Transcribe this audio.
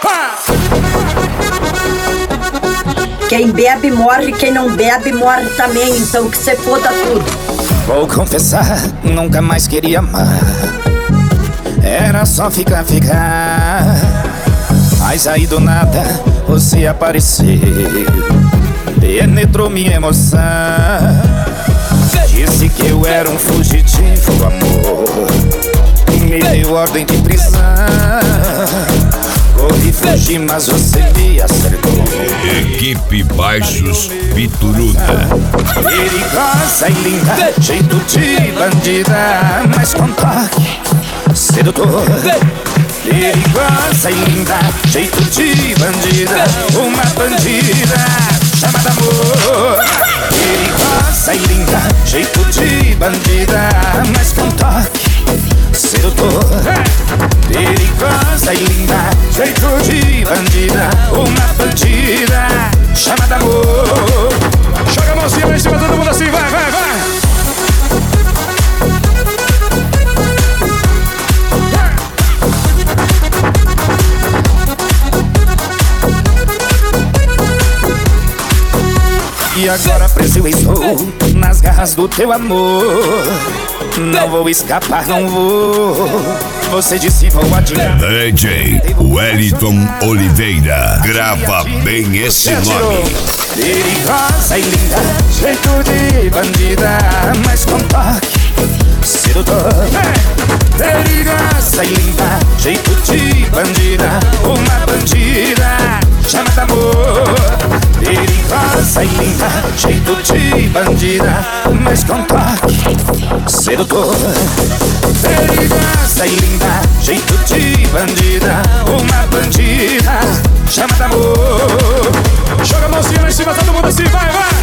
Quem bebe morre, quem não bebe morre também. Então que se foda tudo. Vou confessar, nunca mais queria amar. Era só ficar. Mas aí do nada você apareceu, penetrou minha emoção. Disse que eu era um fugitivo, amor. Me deu ordem de prisão. Corri, fugi, mas você me acertou. Equipe Baixos Pituruda. Perigosa e linda, jeito de bandida, mas com toque sedutor. Perigosa e linda, jeito de bandida, uma bandida chamada amor. Perigosa e linda, jeito de bandida, mas com toque sedutor. Perigosa e linda, jeito de bandida, uma bandida chamada amor. Joga a mãozinha lá em cima, todo mundo assim, vai, vai, vai. E agora preso eu estou nas garras do teu amor. Não vou escapar, não vou. Você disse vou adiar. DJ Wellington Oliveira. Grava bem esse nome. Perigosa e linda, jeito de bandida, mas com toque sedutor. Perigosa e linda, jeito de bandida, uma bandida chamada amor. Perigosa e linda, jeito de bandida, mas com toque sedutor. Perigosa e linda, jeito de bandida, uma bandida chamada amor. Joga a mãozinha lá em cima, todo mundo assim, vai, vai.